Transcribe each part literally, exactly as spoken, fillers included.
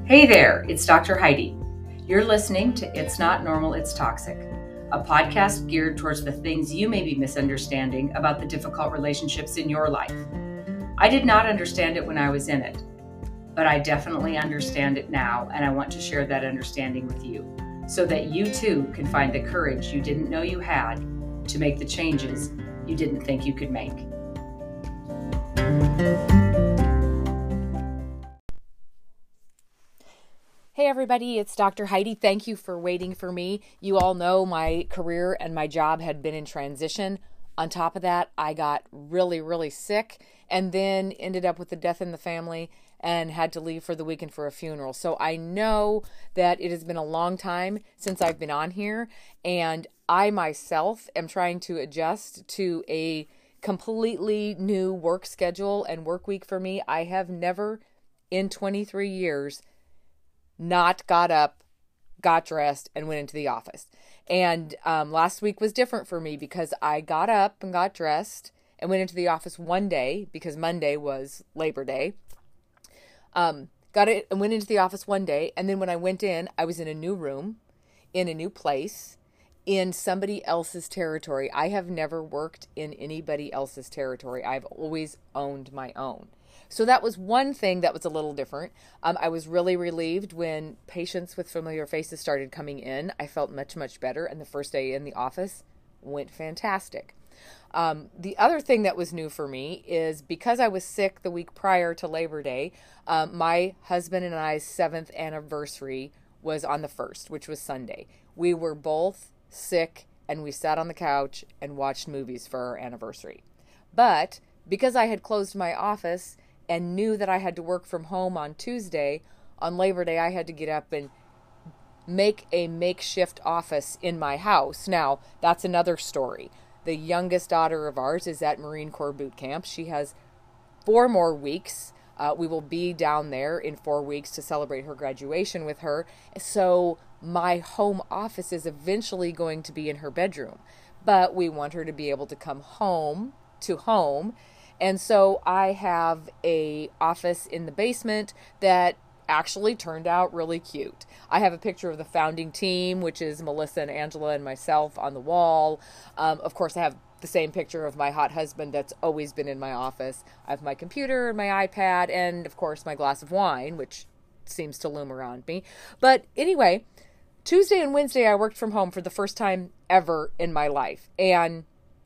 Hey there, it's Doctor Heidi. You're listening to It's Not Normal, It's Toxic, a podcast geared towards the things you may be misunderstanding about the difficult relationships in your life. I did not understand it when I was in it, but I definitely understand it now, and I want to share that understanding with you so that you too can find the courage you didn't know you had to make the changes you didn't think you could make. Hey everybody, it's Doctor Heidi. Thank you for waiting for me. You all know my career and my job had been in transition. On top of that, I got really, really sick and then ended up with a death in the family and had to leave for the weekend for a funeral. So I know that it has been a long time since I've been on here, and I myself am trying to adjust to a completely new work schedule and work week for me. I have never in twenty-three years not got up, got dressed, and went into the office. And um, last week was different for me because I got up and got dressed and went into the office one day because Monday was Labor Day. Um, got it and went into the office one day. And then when I went in, I was in a new room, in a new place, in somebody else's territory. I have never worked in anybody else's territory. I've always owned my own. So that was one thing that was a little different. Um, I was really relieved when patients with familiar faces started coming in. I felt much, much better. And the first day in the office went fantastic. Um, the other thing that was new for me is because I was sick the week prior to Labor Day, um, my husband and I's seventh anniversary was on the first, which was Sunday. We were both sick and we sat on the couch and watched movies for our anniversary. But because I had closed my office and knew that I had to work from home on Tuesday, on Labor Day, I had to get up and make a makeshift office in my house. Now, that's another story. The youngest daughter of ours is at Marine Corps boot camp. She has four more weeks. Uh, we will be down there in four weeks to celebrate her graduation with her. So my home office is eventually going to be in her bedroom. But we want her to be able to come home to home. And so I have a office in the basement that actually turned out really cute. I have a picture of the founding team, which is Melissa and Angela and myself on the wall. Um, of course, I have the same picture of my hot husband that's always been in my office. I have my computer and my iPad and, of course, my glass of wine, which seems to loom around me. But anyway, Tuesday and Wednesday I worked from home for the first time ever in my life. And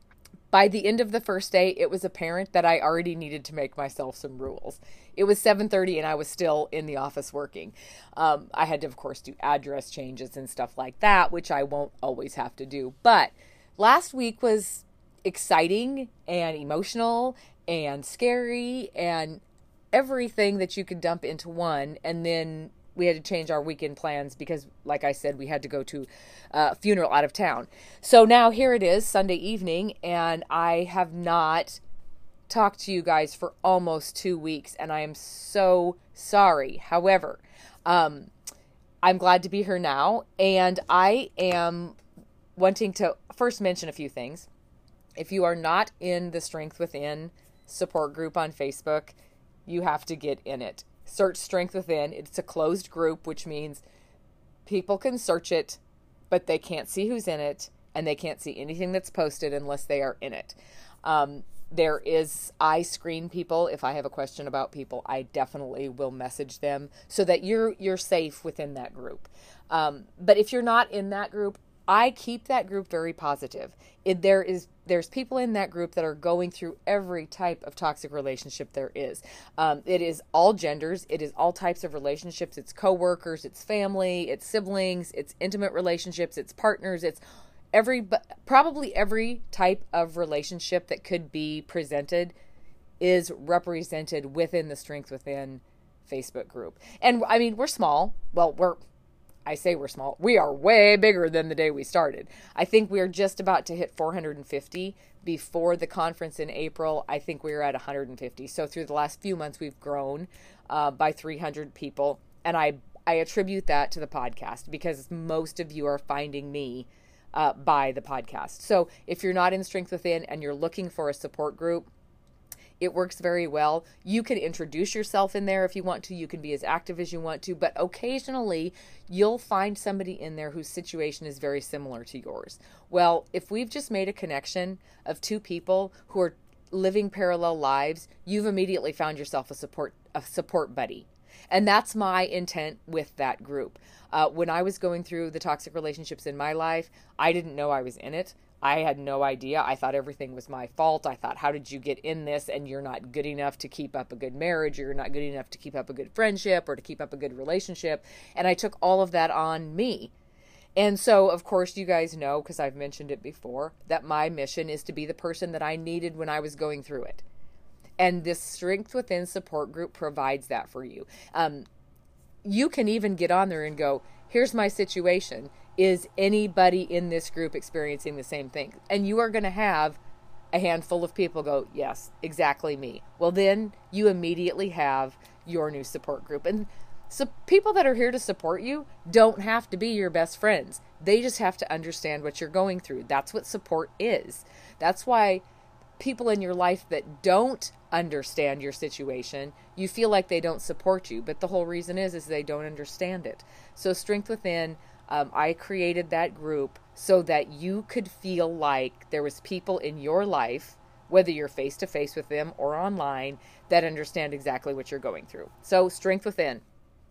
by the end of the first day, it was apparent that I already needed to make myself some rules. It was seven thirty and I was still in the office working. Um, I had to, of course, do address changes and stuff like that, which I won't always have to do. But last week was exciting and emotional and scary and everything that you could dump into one. And then we had to change our weekend plans because, like I said, we had to go to a funeral out of town. So now here it is, Sunday evening, and I have not talked to you guys for almost two weeks, and I am so sorry. However, um, I'm glad to be here now, and I am wanting to first mention a few things. If you are not in the Strength Within support group on Facebook, you have to get in it. Search Strength Within. It's a closed group, which means people can search it, but they can't see who's in it, and they can't see anything that's posted unless they are in it. Um, there is, I screen people. If I have a question about people, I definitely will message them so that you're you're safe within that group. Um, but if you're not in that group, I keep that group very positive. It, there is there's people in that group that are going through every type of toxic relationship there is. Um, it is all genders. It is all types of relationships. It's coworkers. It's family. It's siblings. It's intimate relationships. It's partners. It's every probably every type of relationship that could be presented is represented within the Strength Within Facebook group. And I mean, we're small. Well, we're I say we're small. We are way bigger than the day we started. I think we are just about to hit four hundred fifty. Before the conference in April, I think we were at one hundred fifty. So through the last few months, we've grown uh, by three hundred people. And I, I attribute that to the podcast because most of you are finding me uh, by the podcast. So if you're not in Strength Within and you're looking for a support group, It works very well. You can introduce yourself in there if you want to. You can be as active as you want to, but occasionally you'll find somebody in there whose situation is very similar to yours. Well, if we've just made a connection of two people who are living parallel lives, you've immediately found yourself a support a support buddy. And that's my intent with that group. Uh, when I was going through the toxic relationships in my life, I didn't know I was in it. I had no idea. I thought everything was my fault. I thought, how did you get in this? And you're not good enough to keep up a good marriage. You're not good enough to keep up a good friendship or to keep up a good relationship. And I took all of that on me. And so, of course, you guys know, because I've mentioned it before, that my mission is to be the person that I needed when I was going through it. And this Strength Within support group provides that for you. Um, you can even get on there and go, here's my situation. Is anybody in this group experiencing the same thing? And you are going to have a handful of people go, yes, exactly me. Well, then you immediately have your new support group. And so people that are here to support you don't have to be your best friends. They just have to understand what you're going through. That's what support is. That's why people in your life that don't understand your situation, you feel like they don't support you. But the whole reason is, is they don't understand it. So Strength Within, Um, I created that group so that you could feel like there was people in your life, whether you're face-to-face with them or online, that understand exactly what you're going through. So Strength Within,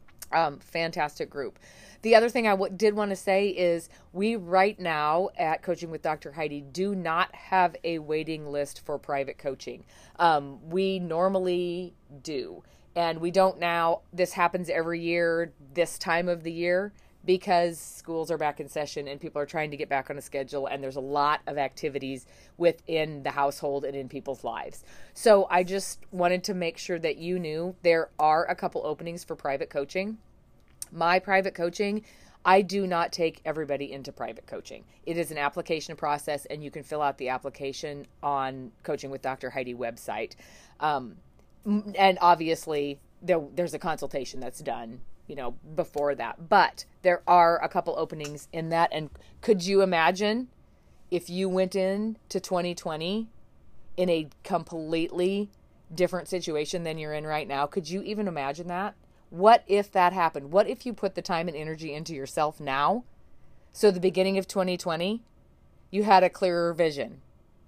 um, fantastic group. The other thing I w- did want to say is we right now at Coaching with Doctor Heidi do not have a waiting list for private coaching. Um, we normally do, and we don't now. This happens every year this time of the year, because schools are back in session and people are trying to get back on a schedule, and there's a lot of activities within the household and in people's lives. So I just wanted to make sure that you knew there are a couple openings for private coaching. My private coaching, I do not take everybody into private coaching. It is an application process, and you can fill out the application on Coaching with Doctor Heidi website. Um, and obviously there, there's a consultation that's done, you know, before that. But there are a couple openings in that. And could you imagine if you went into twenty twenty in a completely different situation than you're in right now? Could you even imagine that? What if that happened? What if you put the time and energy into yourself now? So the beginning of twenty twenty, you had a clearer vision.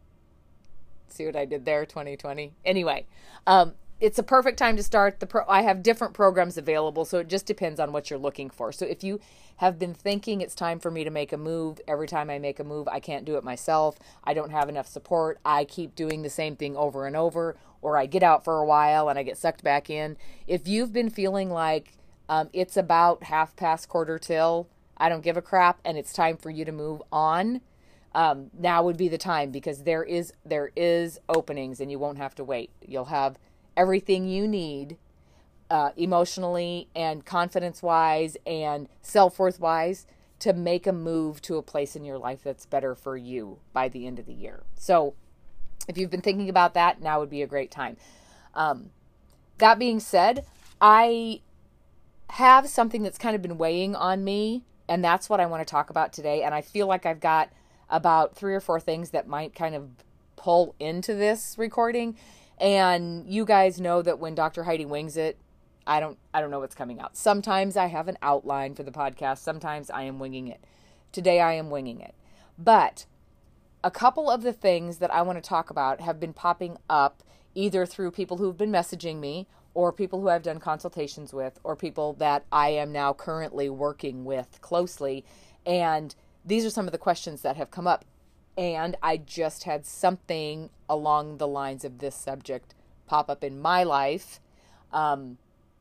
See what I did there, twenty twenty? Anyway, um, it's a perfect time to start. The pro- I have different programs available, so it just depends on what you're looking for. So if you have been thinking it's time for me to make a move, every time I make a move, I can't do it myself, I don't have enough support, I keep doing the same thing over and over, or I get out for a while and I get sucked back in. If you've been feeling like um, it's about half past quarter till, I don't give a crap, and it's time for you to move on, um, now would be the time, because there is there is openings and you won't have to wait. You'll have everything you need uh, emotionally and confidence-wise and self-worth-wise to make a move to a place in your life that's better for you by the end of the year. So if you've been thinking about that, now would be a great time. Um, that being said, I have something that's kind of been weighing on me, and that's what I want to talk about today. And I feel like I've got about three or four things that might kind of pull into this recording. And you guys know that when Doctor Heidi wings it, I don't I don't know what's coming out. Sometimes I have an outline for the podcast. Sometimes I am winging it. Today I am winging it. But a couple of the things that I want to talk about have been popping up either through people who've been messaging me, or people who I've done consultations with, or people that I am now currently working with closely. And these are some of the questions that have come up. And I just had something along the lines of this subject pop up in my life. Um,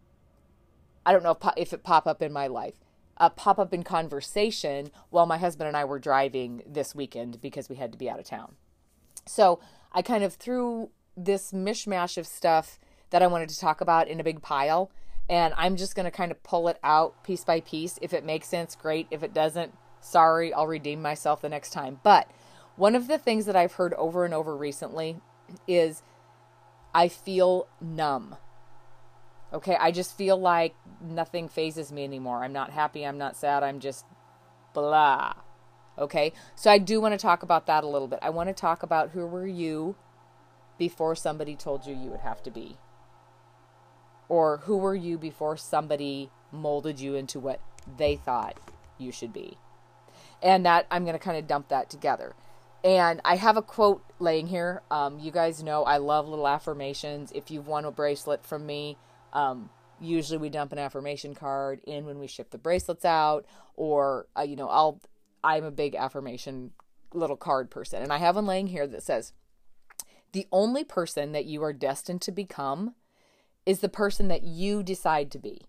I don't know if, if it pop up in my life. Uh, pop up in conversation while my husband and I were driving this weekend because we had to be out of town. So I kind of threw this mishmash of stuff that I wanted to talk about in a big pile. And I'm just going to kind of pull it out piece by piece. If it makes sense, great. If it doesn't, sorry, I'll redeem myself the next time. But one of the things that I've heard over and over recently is I feel numb. Okay, I just feel like nothing phases me anymore. I'm not happy, I'm not sad, I'm just blah. Okay, so I do want to talk about that a little bit. I want to talk about who were you before somebody told you you would have to be? Or who were you before somebody molded you into what they thought you should be? And that, I'm going to kind of dump that together. And I have a quote laying here. Um, you guys know I love little affirmations. If you've won a bracelet from me, um, usually we dump an affirmation card in when we ship the bracelets out, or, uh, you know, I'll, I'm a big affirmation little card person. And I have one laying here that says, the only person that you are destined to become is the person that you decide to be.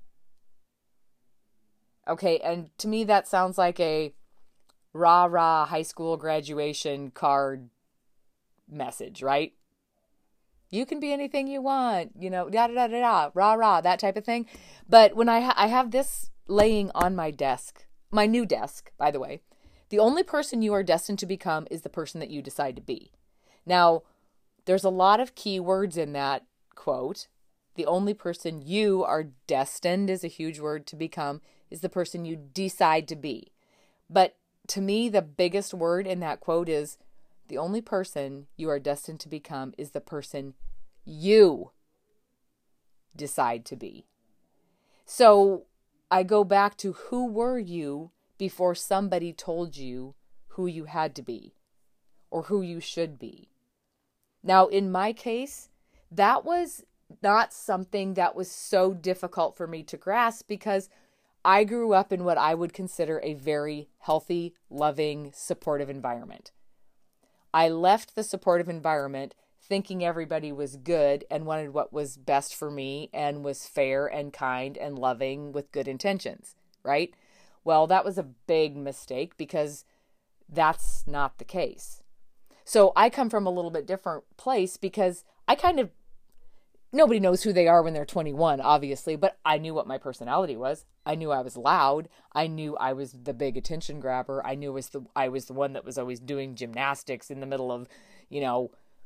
Okay. And to me, that sounds like a rah, rah, high school graduation card message, right? You can be anything you want, you know, da, da, da, da, da, rah, rah, that type of thing. But when I, ha- I have this laying on my desk, my new desk, by the way, the only person you are destined to become is the person that you decide to be. Now, there's a lot of key words in that quote. The only person you are destined is a huge word to become is the person you decide to be. But to me, the biggest word in that quote is the only person you are destined to become is the person you decide to be. So I go back to, who were you before somebody told you who you had to be or who you should be? Now, in my case, that was not something that was so difficult for me to grasp, because I grew up in what I would consider a very healthy, loving, supportive environment. I left the supportive environment thinking everybody was good and wanted what was best for me and was fair and kind and loving with good intentions, right? Well, that was a big mistake, because that's not the case. So I come from a little bit different place, because I kind of, nobody knows who they are when they're twenty-one, obviously, but I knew what my personality was. I knew I was loud. I knew I was the big attention grabber. I knew I was the, I was the one that was always doing gymnastics in the middle of, you know,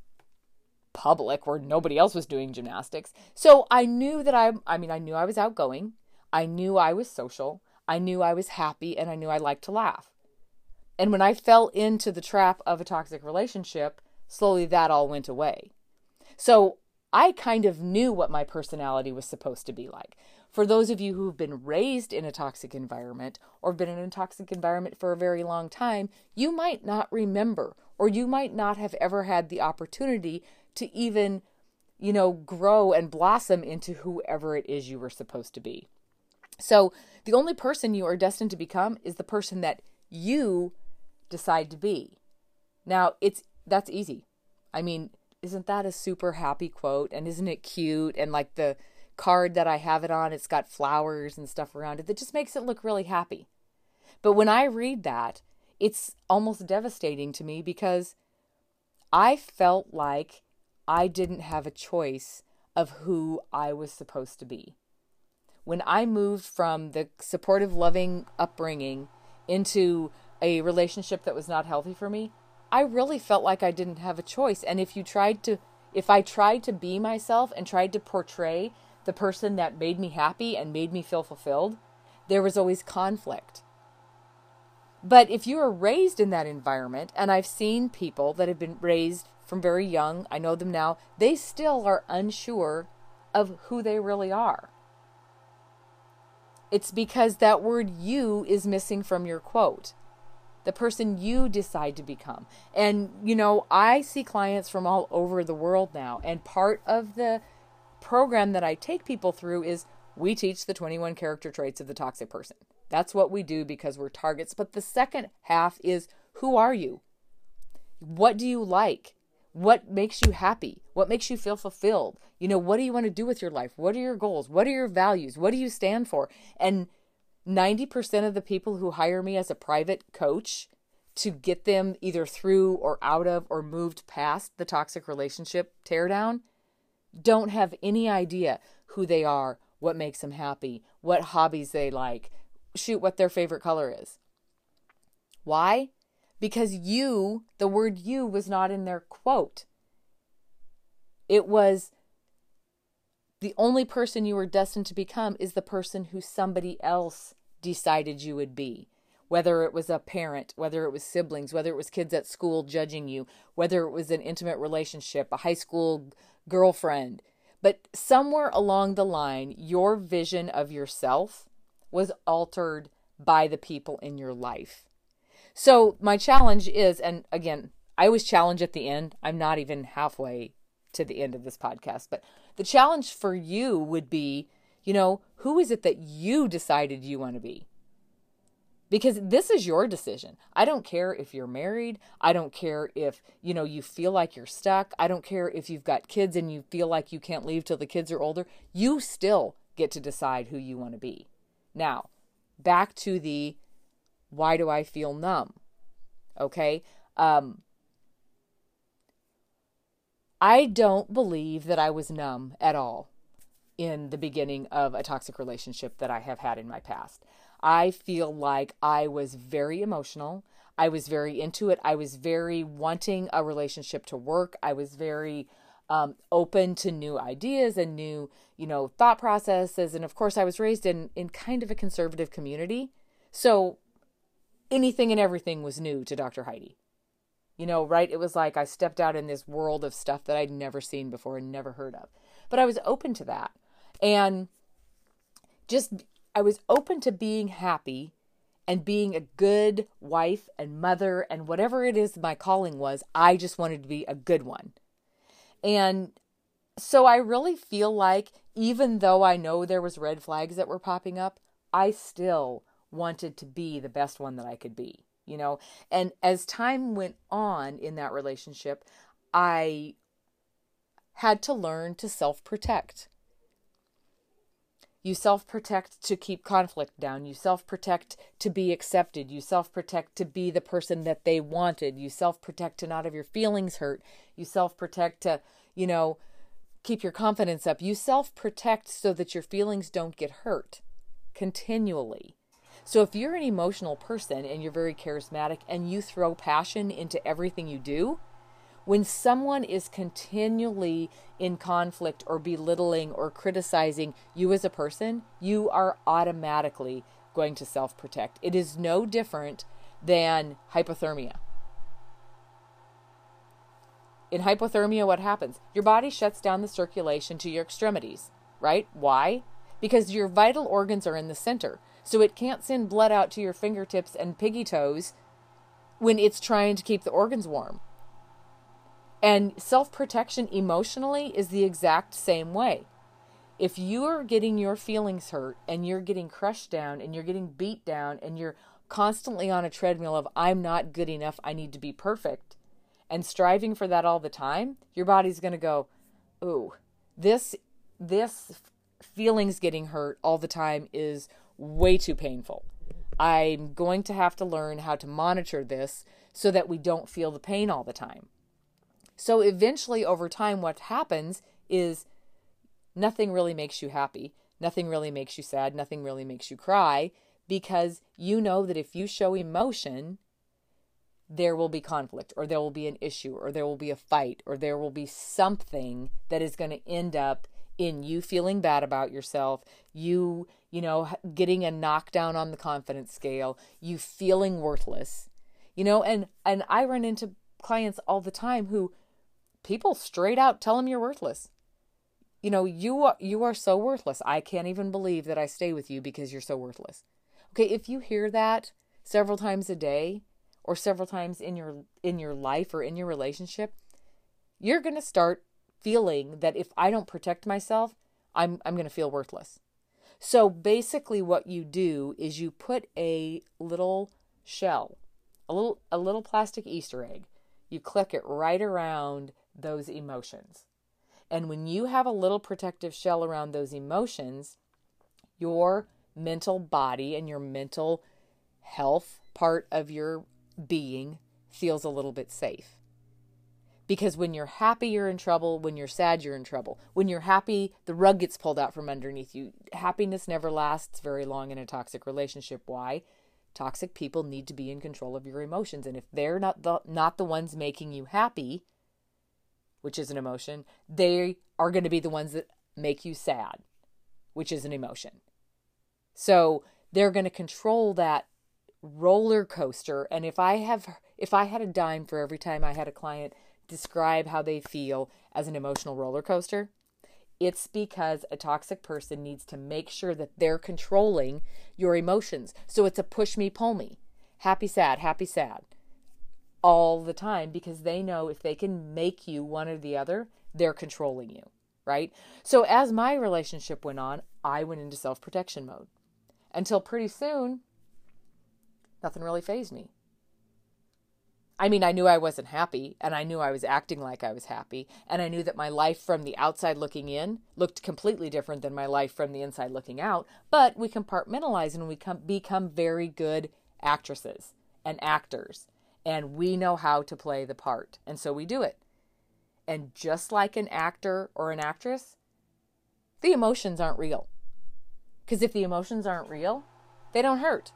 public where nobody else was doing gymnastics. So I knew that I, I mean, I knew I was outgoing. I knew I was social. I knew I was happy, and I knew I liked to laugh. And when I fell into the trap of a toxic relationship, slowly that all went away. So I kind of knew what my personality was supposed to be like. For those of you who've been raised in a toxic environment or been in a toxic environment for a very long time, you might not remember, or you might not have ever had the opportunity to even, you know, grow and blossom into whoever it is you were supposed to be. So the only person you are destined to become is the person that you decide to be. Now, it's that's easy. I mean, isn't that a super happy quote? And isn't it cute? And like the card that I have it on, it's got flowers and stuff around it that just makes it look really happy. But when I read that, it's almost devastating to me, because I felt like I didn't have a choice of who I was supposed to be. When I moved from the supportive, loving upbringing into a relationship that was not healthy for me, I really felt like I didn't have a choice. And if you tried to, if I tried to be myself and tried to portray the person that made me happy and made me feel fulfilled, there was always conflict. But if you were raised in that environment, and I've seen people that have been raised from very young, I know them now, they still are unsure of who they really are. It's because that word "you" is missing from your quote. The person you decide to become. And, you know, I see clients from all over the world now. And part of the program that I take people through is we teach the twenty-one character traits of the toxic person. That's what we do because we're targets. But the second half is, who are you? What do you like? What makes you happy? What makes you feel fulfilled? You know, what do you want to do with your life? What are your goals? What are your values? What do you stand for? And ninety percent of the people who hire me as a private coach to get them either through or out of or moved past the toxic relationship teardown don't have any idea who they are, what makes them happy, what hobbies they like, shoot, what their favorite color is. Why? Because you, the word "you" was not in their quote. It was the only person you were destined to become is the person who somebody else decided you would be. whether it was a parent, whether it was siblings, whether it was kids at school judging you, whether it was an intimate relationship, a high school girlfriend. But somewhere along the line, your vision of yourself was altered by the people in your life. So my challenge is, and again, I always challenge at the end. I'm not even halfway to the end of this podcast, but the challenge for you would be, you know, who is it that you decided you want to be? Because this is your decision. I don't care if you're married. I don't care if, you know, you feel like you're stuck. I don't care if you've got kids and you feel like you can't leave till the kids are older. You still get to decide who you want to be. Now, back to the why do I feel numb? Okay. Um, I don't believe that I was numb at all in the beginning of a toxic relationship that I have had in my past. I feel like I was very emotional. I was very into it. I was very wanting a relationship to work. I was very um, open to new ideas and new, you know, thought processes. And of course, I was raised in, in kind of a conservative community. So anything and everything was new to Doctor Heidi. You know, right? It was like I stepped out in this world of stuff that I'd never seen before and never heard of. But I was open to that. And just, I was open to being happy and being a good wife and mother and whatever it is my calling was. I just wanted to be a good one. And so I really feel like even though I know there was red flags that were popping up, I still wanted to be the best one that I could be. You know, and as time went on in that relationship, I had to learn to self-protect. You self-protect to keep conflict down. You self-protect to be accepted. You self-protect to be the person that they wanted. You self-protect to not have your feelings hurt. You self-protect to, you know, keep your confidence up. You self-protect so that your feelings don't get hurt continually. So if you're an emotional person and you're very charismatic and you throw passion into everything you do, when someone is continually in conflict or belittling or criticizing you as a person, you are automatically going to self-protect. It is no different than hypothermia. In hypothermia, what happens? Your body shuts down the circulation to your extremities, right? Why? Because your vital organs are in the center. So it can't send blood out to your fingertips and piggy toes when it's trying to keep the organs warm. And self-protection emotionally is the exact same way. If you are getting your feelings hurt and you're getting crushed down and you're getting beat down and you're constantly on a treadmill of I'm not good enough, I need to be perfect, and striving for that all the time, your body's going to go, ooh, this, this feelings getting hurt all the time is way too painful. I'm going to have to learn how to monitor this so that we don't feel the pain all the time. So eventually over time, what happens is nothing really makes you happy. Nothing really makes you sad. Nothing really makes you cry, because you know that if you show emotion, there will be conflict, or there will be an issue, or there will be a fight, or there will be something that is going to end up in you feeling bad about yourself, you, you know, getting a knockdown on the confidence scale, you feeling worthless, you know, and, and I run into clients all the time who people straight out tell them you're worthless. You know, you are, you are so worthless. I can't even believe that I stay with you because you're so worthless. Okay. If you hear that several times a day or several times in your, in your life or in your relationship, you're going to start feeling that if I don't protect myself, I'm I'm going to feel worthless. So basically what you do is you put a little shell, a little a little plastic Easter egg. You click it right around those emotions. And when you have a little protective shell around those emotions, your mental body and your mental health part of your being feels a little bit safe. Because when you're happy, you're in trouble. When you're sad, you're in trouble. When you're happy, the rug gets pulled out from underneath you. Happiness never lasts very long in a toxic relationship. Why? Toxic people need to be in control of your emotions. And if they're not the, not the ones making you happy, which is an emotion, they are going to be the ones that make you sad, which is an emotion. So they're going to control that roller coaster. And if I have, if I had a dime for every time I had a client describe how they feel as an emotional roller coaster, it's because a toxic person needs to make sure that they're controlling your emotions. So it's a push me, pull me, happy, sad, happy, sad all the time, because they know if they can make you one or the other, they're controlling you, right? So as my relationship went on, I went into self-protection mode until pretty soon, nothing really fazed me. I mean, I knew I wasn't happy, and I knew I was acting like I was happy, and I knew that my life from the outside looking in looked completely different than my life from the inside looking out, but we compartmentalize and we come, become very good actresses and actors, and we know how to play the part, and so we do it. And just like an actor or an actress, the emotions aren't real. Because if the emotions aren't real, they don't hurt.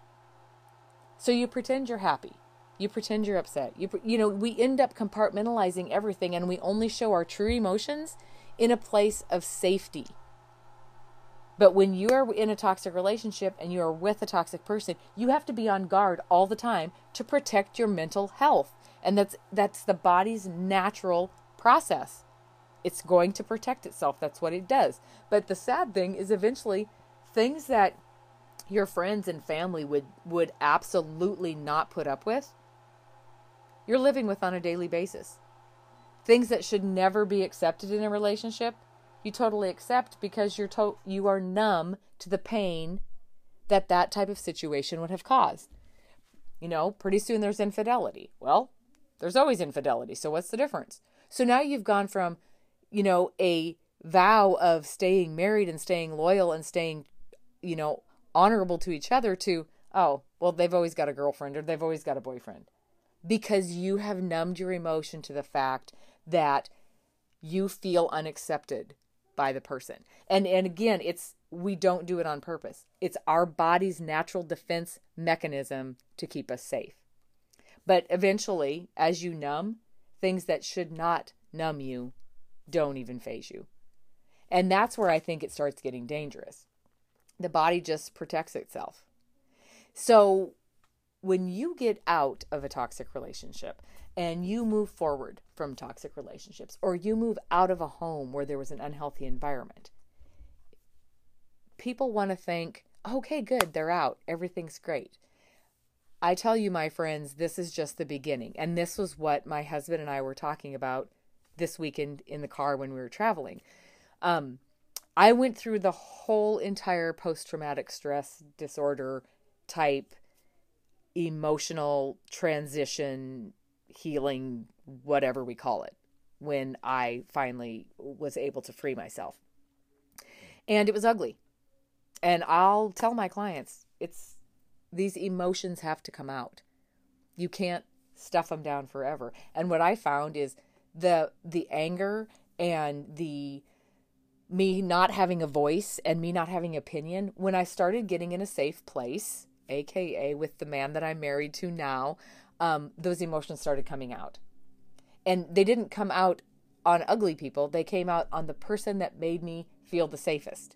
So you pretend you're happy. You pretend you're upset. You you know, we end up compartmentalizing everything, and we only show our true emotions in a place of safety. But when you are in a toxic relationship and you are with a toxic person, you have to be on guard all the time to protect your mental health. And that's that's the body's natural process. It's going to protect itself. That's what it does. But the sad thing is eventually things that your friends and family would, would absolutely not put up with, you're living with on a daily basis. Things that should never be accepted in a relationship, you totally accept because you're to- you are numb to the pain that that type of situation would have caused. You know, pretty soon there's infidelity. Well, there's always infidelity. So what's the difference? So now you've gone from, you know, a vow of staying married and staying loyal and staying, you know, honorable to each other to, oh, well, they've always got a girlfriend or they've always got a boyfriend. Because you have numbed your emotion to the fact that you feel unaccepted by the person. And and again, it's we don't do it on purpose. It's our body's natural defense mechanism to keep us safe. But eventually, as you numb, things that should not numb you don't even faze you. And that's where I think it starts getting dangerous. The body just protects itself. So when you get out of a toxic relationship and you move forward from toxic relationships, or you move out of a home where there was an unhealthy environment, people want to think, okay, good, they're out. Everything's great. I tell you, my friends, this is just the beginning. And this was what my husband and I were talking about this weekend in the car when we were traveling. Um, I went through the whole entire post-traumatic stress disorder type emotional transition, healing, whatever we call it, when I finally was able to free myself. And it was ugly. And I'll tell my clients, it's these emotions have to come out. You can't stuff them down forever. And what I found is the the anger and the me not having a voice and me not having opinion, when I started getting in a safe place, A K A with the man that I'm married to now, um, those emotions started coming out. And they didn't come out on ugly people. They came out on the person that made me feel the safest.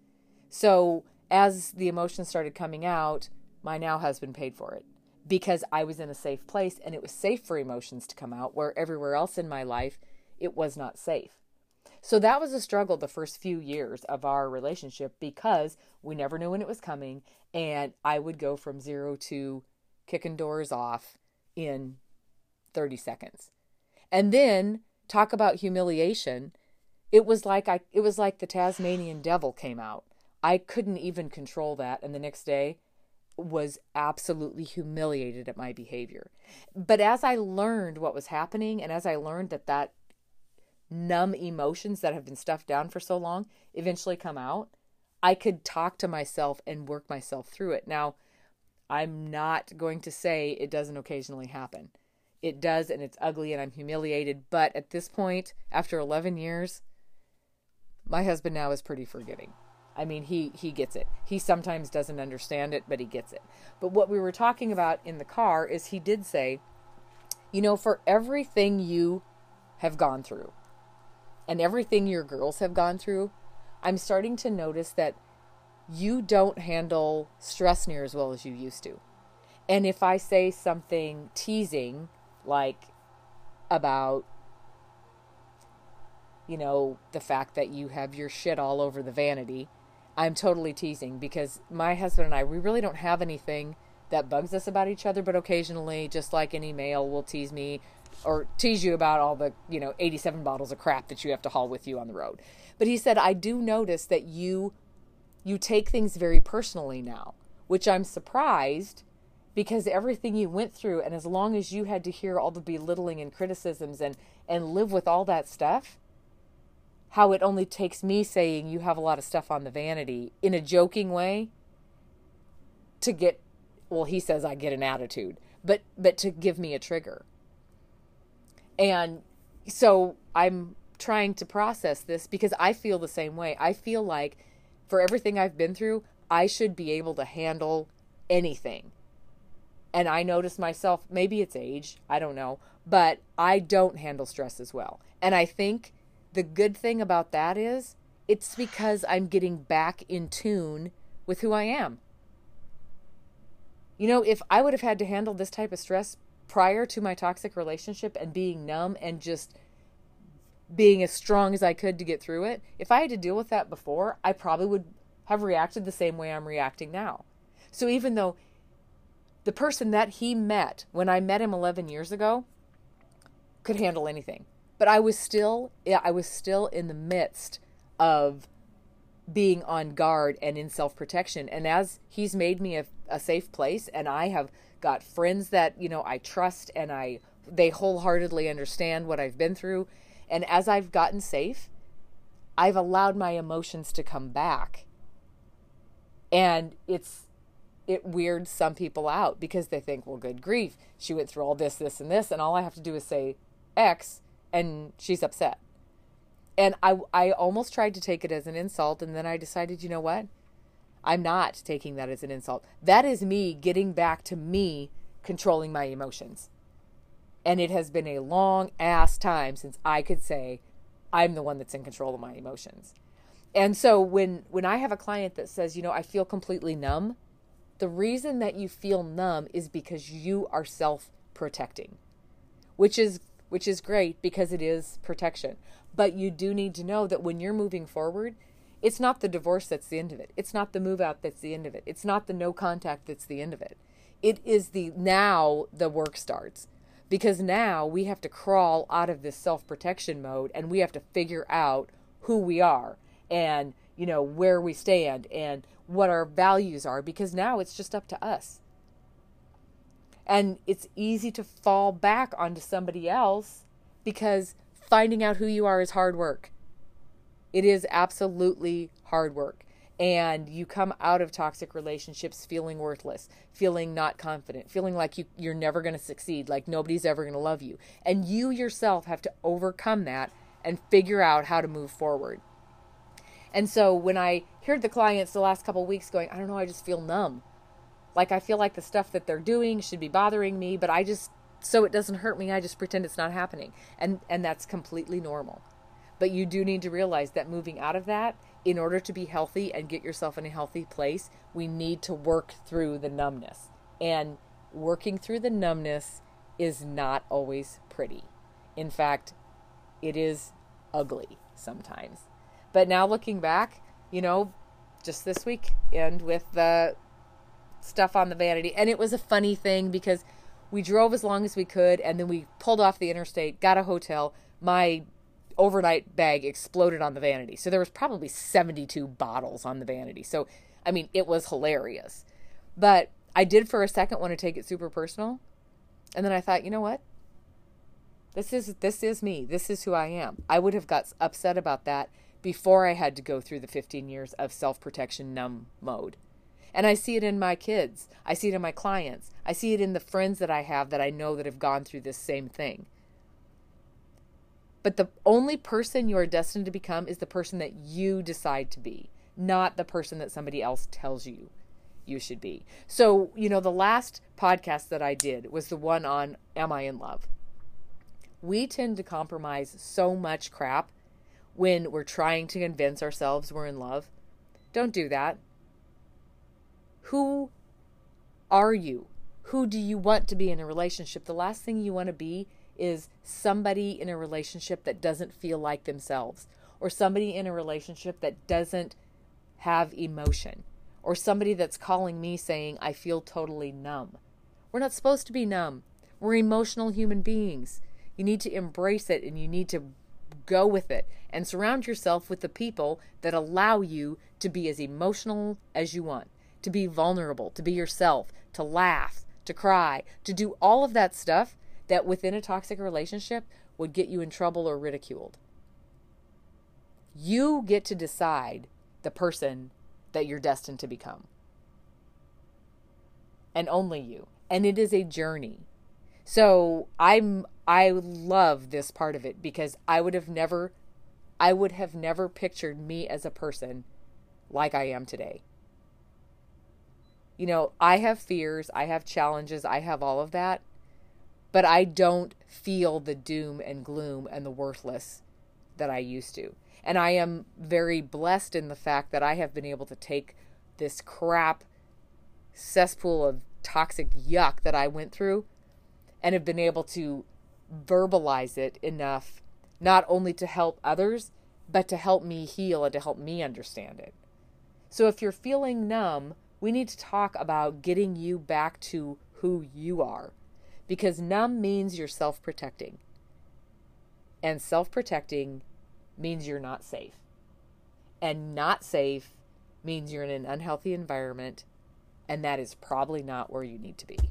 So as the emotions started coming out, my now husband paid for it because I was in a safe place and it was safe for emotions to come out, where everywhere else in my life, it was not safe. So that was a struggle the first few years of our relationship because we never knew when it was coming. And I would go from zero to kicking doors off in thirty seconds. And then talk about humiliation. It was like I, it was like the Tasmanian devil came out. I couldn't even control that. And the next day was absolutely humiliated at my behavior. But as I learned what was happening, and as I learned that that numb emotions that have been stuffed down for so long eventually come out, I could talk to myself and work myself through it. Now, I'm not going to say it doesn't occasionally happen. It does, and it's ugly, and I'm humiliated. But at this point, after eleven years, my husband now is pretty forgiving. I mean, he, he gets it. He sometimes doesn't understand it, but he gets it. But what we were talking about in the car is he did say, you know, for everything you have gone through and everything your girls have gone through, I'm starting to notice that you don't handle stress near as well as you used to. And if I say something teasing, like about, you know, the fact that you have your shit all over the vanity, I'm totally teasing, because my husband and I, we really don't have anything that bugs us about each other, but occasionally, just like any male will tease me or tease you about all the, you know, eighty-seven bottles of crap that you have to haul with you on the road. But he said, I do notice that you, you take things very personally now, which I'm surprised, because everything you went through, and as long as you had to hear all the belittling and criticisms and, and live with all that stuff, how it only takes me saying you have a lot of stuff on the vanity in a joking way to get, well, he says I get an attitude, but, but to give me a trigger. And so I'm trying to process this, because I feel the same way. I feel like for everything I've been through, I should be able to handle anything. And I notice myself, maybe it's age, I don't know, but I don't handle stress as well. And I think the good thing about that is it's because I'm getting back in tune with who I am. You know, if I would have had to handle this type of stress prior to my toxic relationship and being numb and just being as strong as I could to get through it, if I had to deal with that before, I probably would have reacted the same way I'm reacting now. So even though the person that he met when I met him eleven years ago could handle anything, but I was still, I was still in the midst of being on guard and in self-protection. And as he's made me a, a safe place, and I have got friends that, you know, I trust, and I, they wholeheartedly understand what I've been through. And as I've gotten safe, I've allowed my emotions to come back. And it's, it weirds some people out, because they think, well, good grief, she went through all this, this, and this, and all I have to do is say X, and she's upset. And I, I almost tried to take it as an insult, and then I decided, you know what? I'm not taking that as an insult. That is me getting back to me controlling my emotions. And it has been a long ass time since I could say I'm the one that's in control of my emotions. And so when, when I have a client that says, you know, I feel completely numb, the reason that you feel numb is because you are self-protecting, which is which is great, because it is protection. But you do need to know that when you're moving forward, it's not the divorce that's the end of it. It's not the move out that's the end of it. It's not the no contact that's the end of it. It is the, now the work starts. Because now we have to crawl out of this self-protection mode, and we have to figure out who we are, and, you know, where we stand, and what our values are, because now it's just up to us. And it's easy to fall back onto somebody else, because finding out who you are is hard work. It is absolutely hard work. And you come out of toxic relationships feeling worthless, feeling not confident, feeling like you, you're never going to succeed, like nobody's ever going to love you. And you yourself have to overcome that and figure out how to move forward. And so when I heard the clients the last couple of weeks going, I don't know, I just feel numb. Like I feel like the stuff that they're doing should be bothering me, but I just, so it doesn't hurt me, I just pretend it's not happening. And and that's completely normal. But you do need to realize that moving out of that, in order to be healthy and get yourself in a healthy place, we need to work through the numbness. And working through the numbness is not always pretty. In fact, it is ugly sometimes. But now looking back, you know, just this week, and with the stuff on the vanity, and it was a funny thing because we drove as long as we could, and then we pulled off the interstate, got a hotel. My overnight bag exploded on the vanity. So there was probably seventy-two bottles on the vanity. So, I mean, it was hilarious. But I did for a second want to take it super personal. And then I thought, you know what? This is this is me. This is who I am. I would have got upset about that before I had to go through the fifteen years of self-protection numb mode. And I see it in my kids. I see it in my clients. I see it in the friends that I have that I know that have gone through this same thing. But the only person you are destined to become is the person that you decide to be, not the person that somebody else tells you you should be. So, you know, the last podcast that I did was the one on Am I in Love? We tend to compromise so much crap when we're trying to convince ourselves we're in love. Don't do that. Who are you? who do you want to be in a relationship? The last thing you want to be is somebody in a relationship that doesn't feel like themselves, or somebody in a relationship that doesn't have emotion, or somebody that's calling me saying, I feel totally numb. We're not supposed to be numb. We're emotional human beings. You need to embrace it, and you need to go with it and surround yourself with the people that allow you to be as emotional as you want, to be vulnerable, to be yourself, to laugh, to cry, to do all of that stuff that within a toxic relationship would get you in trouble or ridiculed. You get to decide the person that you're destined to become. And only you. And it is a journey. So I'm I love this part of it, because I would have never I would have never pictured me as a person like I am today. You know, I have fears, I have challenges, I have all of that, but I don't feel the doom and gloom and the worthless that I used to. And I am very blessed in the fact that I have been able to take this crap cesspool of toxic yuck that I went through and have been able to verbalize it enough, not only to help others, but to help me heal and to help me understand it. So if you're feeling numb, we need to talk about getting you back to who you are, because numb means you're self-protecting. And self-protecting means you're not safe. And not safe means you're in an unhealthy environment, and that is probably not where you need to be.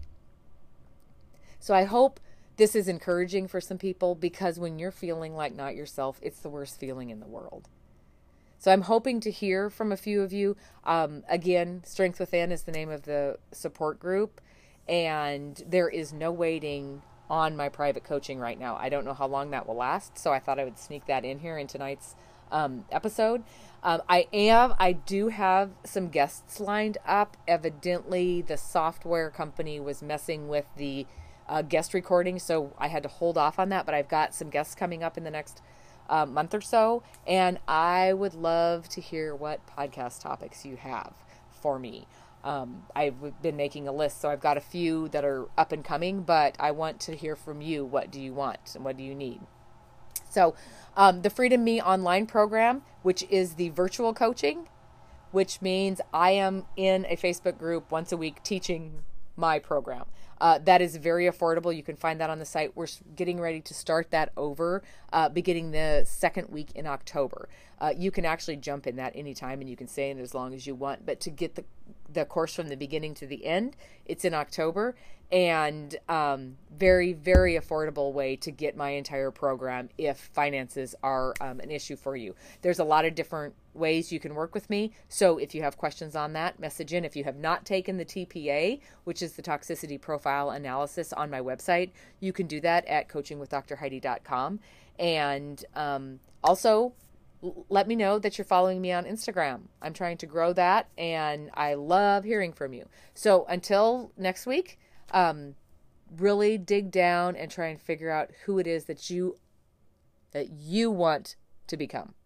So I hope this is encouraging for some people, because when you're feeling like not yourself, it's the worst feeling in the world. So I'm hoping to hear from a few of you. Um, again, Strength Within is the name of the support group, and there is no waiting on my private coaching right now. I don't know how long that will last, so I thought I would sneak that in here in tonight's um, episode. Um, I am, I do have some guests lined up. Evidently, the software company was messing with the uh, guest recording, so I had to hold off on that, but I've got some guests coming up in the next uh, month or so, and I would love to hear what podcast topics you have for me. Um, I've been making a list, so I've got a few that are up and coming, but I want to hear from you. What do you want and what do you need? So um, the Freedom Me online program, which is the virtual coaching, which means I am in a Facebook group once a week teaching my program. Uh, that is very affordable. You can find that on the site. We're getting ready to start that over uh, beginning the second week in October. Uh, you can actually jump in that anytime, and you can stay in it as long as you want. But to get the the course from the beginning to the end, it's in October, and um, very, very affordable way to get my entire program if finances are um, an issue for you. There's a lot of different ways you can work with me. So if you have questions on that, message in. If you have not taken the T P A, which is the Toxicity Profile Analysis on my website, you can do that at coaching with dr heidi dot com. And um, also, let me know that you're following me on Instagram. I'm trying to grow that, and I love hearing from you. So until next week, um, really dig down and try and figure out who it is that you that you want to become.